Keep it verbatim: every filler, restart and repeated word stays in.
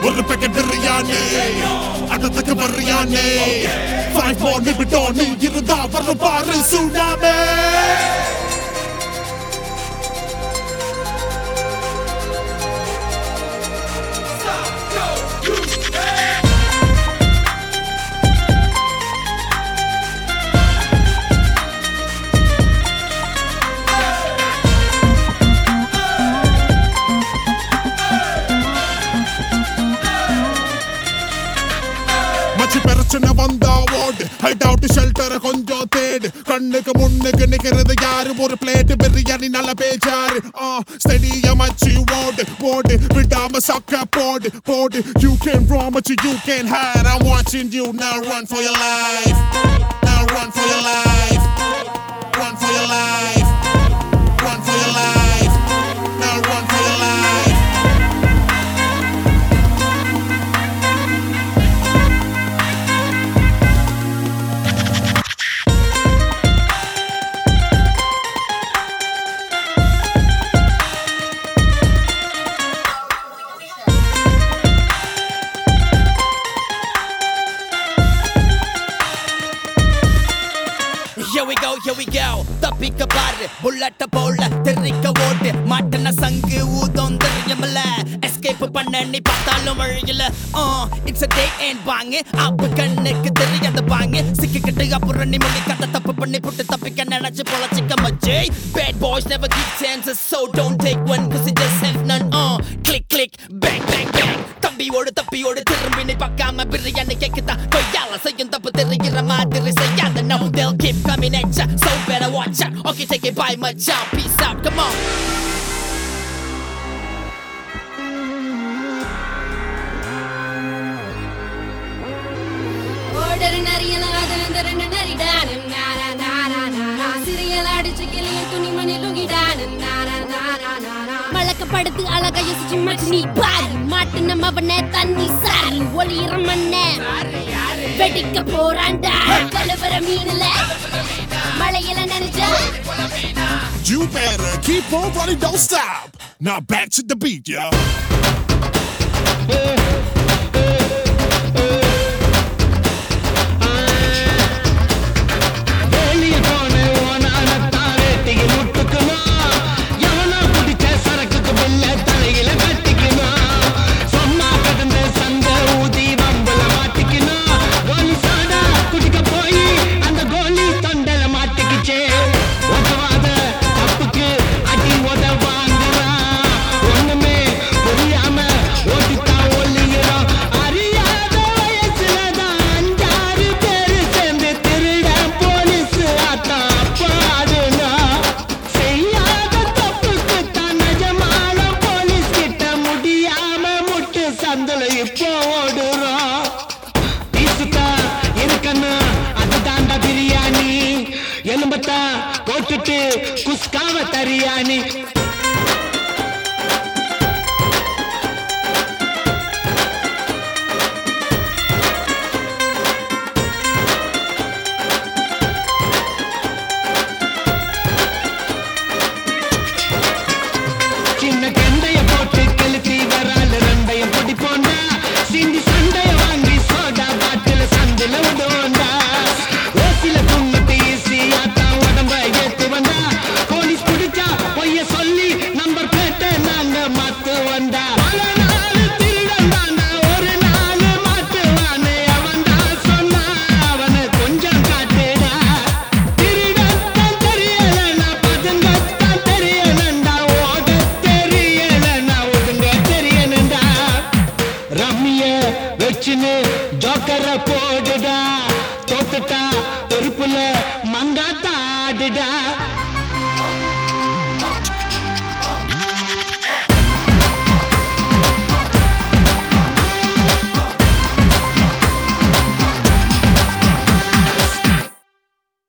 ஒரு packet biryani அடுத்துக்கு வர்றியானே five more நிமிடம் நீ இருந்தா வரும் பாரு tsunami பிரச்சனை வந்தா ஓடு ஹைட் அவுட் ஷெல்டர் கொஞ்சம் தேடு கண்ணுக்கு முன்னுக்கு நிக்கிறது யாரு ஒரு பிளேட் பிரியாணி நல்ல பேச்சாரு ஸ்டெடியா மச்சி ஓடு ஓடு விடாம சக்க போடு போடு you can run but you can't hide I'm watching you now run for your life now run for your life run for your life run for your life now run for your life Here we go, here we go. தப்பிக்க பாரு புல்லட்ட போல தெரிக்க ஓட்டு மாட்டன சங்கு Udham தெரியமல escape பண்ண நீ பார்த்தாலும் வழியில இட்ஸ் a day and வாங்க அப்ப கண்ணுக்கு தெரியாத வாங்க சிக்கிக்கிட்டு அப்புறம் நீ மொழி கட்ட தப்பு பண்ணி புட்டு தப்பிக்க நினைச்சு பொழச்சிக்க மச்சே bad boys never give chances so don't take one cause it just have none uh click click bang bang bang தம்பியோடு தப்பியோடு திரும்பி நீ பார்க்காம பிரியாணி கேக்குதா கொய்யால செய்யும் தப்பு தெரிகிற மாதிரி செய்யாத no they'll keep coming at ya so better watch out okay take it by my job peace out come on order nariya adandar naridan nara nara nara serial adichu kiliya tuni mani lungidan nara nara nara malaka paduthu alaga yesichu matni pari maatna mavane thanni sari olira manne vedikka poranda kalvara meenala malayila nenecha you better keep on running don't stop now back to the beat yo போட்டுட்டு குஸ்காவ தரியானி சின்ன கண்டைய போட்டு கழுத்தி வரால ரெண்டையும் பொடி போண்டா சிந்தி சண்டைய வாங்கி soda பாட்டில சந்தில உடோண்டா ஓசில துண்ணத்து ஈஸியா ஜோக்கர போடுடா தோத்துட்டா தெருப்புல மங்காத்தாடுடா